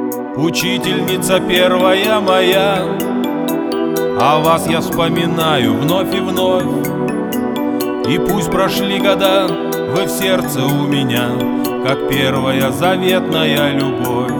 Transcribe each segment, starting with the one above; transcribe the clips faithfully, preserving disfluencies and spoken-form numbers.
Учительница первая моя, о вас я вспоминаю вновь и вновь. И пусть прошли года, вы в сердце у меня, как первая заветная любовь.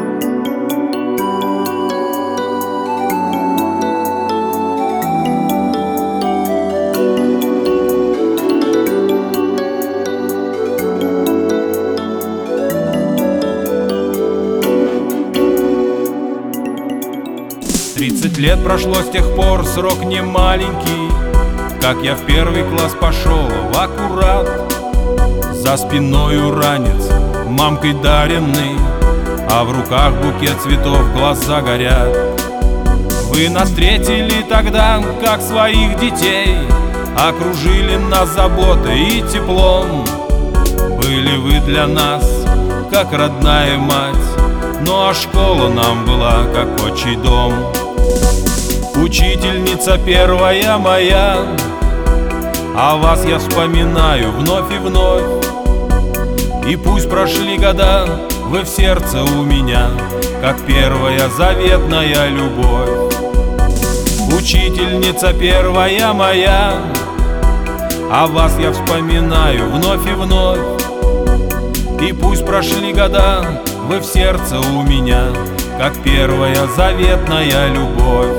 Тридцать лет прошло с тех пор, срок не маленький, как я в первый класс пошел в аккурат. За спиною ранец, мамкой даренный, а в руках букет цветов, глаза горят. Вы нас встретили тогда, как своих детей, окружили нас заботой и теплом. Были вы для нас, как родная мать, ну а школа нам была, как отчий дом. Учительница первая моя, о вас я вспоминаю вновь и вновь. И пусть прошли года, вы в сердце у меня, как первая заветная любовь. Учительница первая моя, о вас я вспоминаю вновь и вновь. И пусть прошли года, вы в сердце у меня, как первая заветная любовь.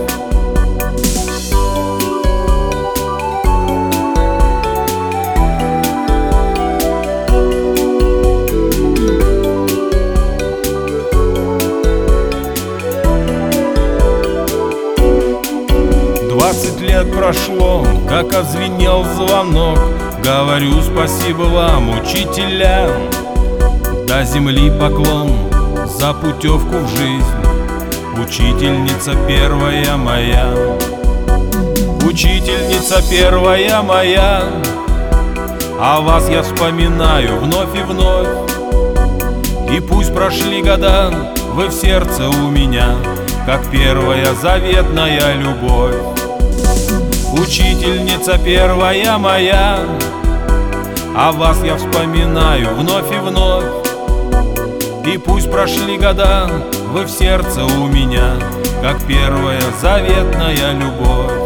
Двадцать лет прошло, как отзвенел звонок. Говорю спасибо вам, учителя. До земли поклон за путевку в жизнь. Учительница первая моя. Учительница первая моя, о вас я вспоминаю вновь и вновь. И пусть прошли года, вы в сердце у меня, как первая заветная любовь. Учительница первая моя, о вас я вспоминаю вновь и вновь. И пусть прошли года, вы в сердце у меня, как первая заветная любовь.